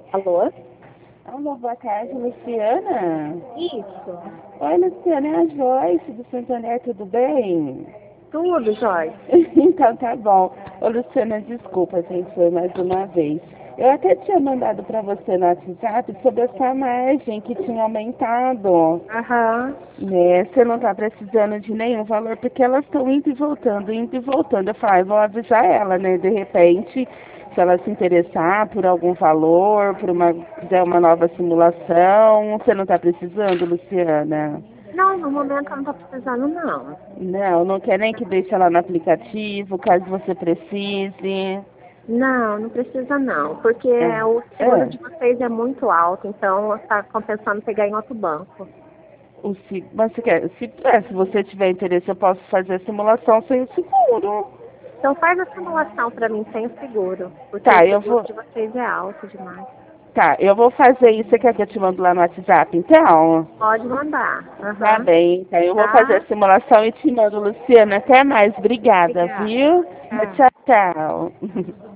Alô? Alô, boa tarde, Luciana. Isso. Oi, Luciana, é a Joyce do Santander, tudo bem? Tudo, Joyce. Então tá bom. Ô, Luciana, desculpa, gente, foi mais uma vez. Eu até tinha mandado para você no WhatsApp sobre essa margem que tinha aumentado. Aham. Né? Você não tá precisando de nenhum valor, porque elas estão indo e voltando, indo e voltando. Eu falei, vou avisar ela, né? De repente, se ela se interessar por algum valor, quiser uma nova simulação, você não tá precisando, Luciana? Não, no momento eu não tô precisando, não. Não quer nem que deixe ela no aplicativo, caso você precise. Não, não precisa não, porque Ah, o seguro ah. de vocês é muito alto, então está compensando pegar em outro banco. Mas se você tiver interesse, eu posso fazer a simulação sem o seguro. Então faz a simulação para mim sem o seguro, porque o Tá, eu seguro vou. de vocês é alto demais. Tá, eu vou fazer isso. Você quer que eu te mando lá no WhatsApp, então? Pode mandar. Tá Aham. bem, então eu vou fazer Tá? a simulação e te mando, Luciana. Até mais. Obrigada, Obrigada. viu? Tchau. Tchau, tchau.